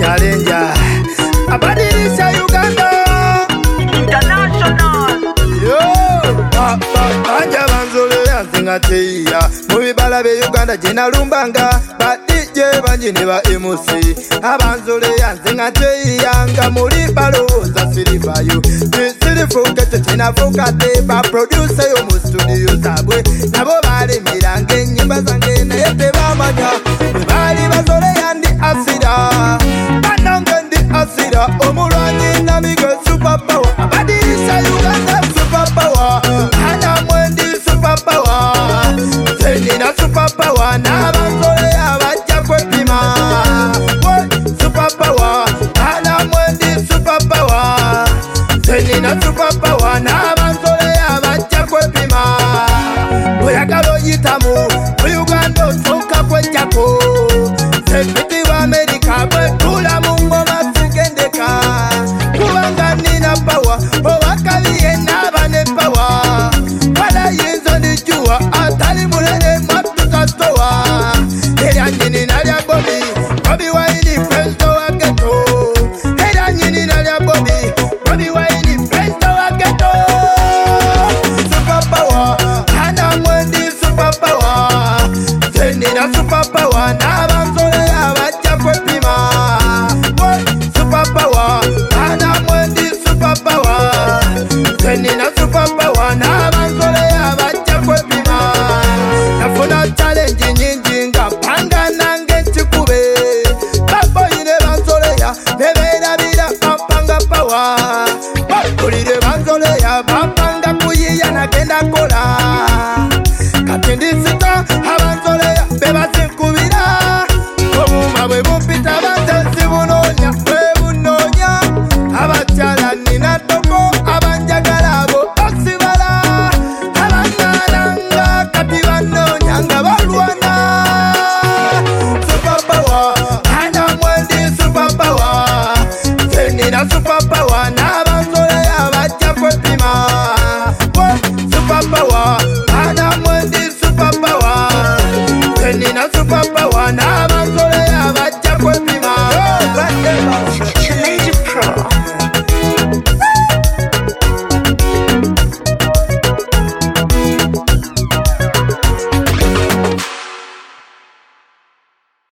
challenger abadilisha Uganda International. yo banja banzole yanzinga teya mubibala be Uganda jena lumbanga ba DJ banji ne ba MC abanzole yanzinga teya nga muri baloza silivayo silifuka tena fokate ba producer yo mu studio zabwe nabo bali mirange nyimba zange na yete bamanya bali bazole yandi asida banange ndi asida omulwanyi namigo super power abadilisha Uganda super power ana mwendi super power tenina super power na banzole abaja kwepima super power ana mwendi super power tenina super power na banzole abaja kwepima oyagala oyitamu Uganda osoka kwejjako sepiti wa America bwetula mu ngoma sigendeka kubanga nina power owakaliye naba ne power wala yinzo ndijuwa atali mulele mwatukastowa era nyini nalya Bobi Wine presto wa ghetto era nyini nalya Bobi Wine presto wa ghetto super power ana mwendi super power tenina super power na banzole abaja kwepima super power ana mwendi super power tenina super power na banzole abaja kwepima nafuna challenge nyingi nga panga nange nchikube baboyine banzole ya neberabira bampanga power bakulire banzole ya bampanga kuyiya nagenda kola kati ndisita abanzole ya bebazinkubira obuma bwe bumpita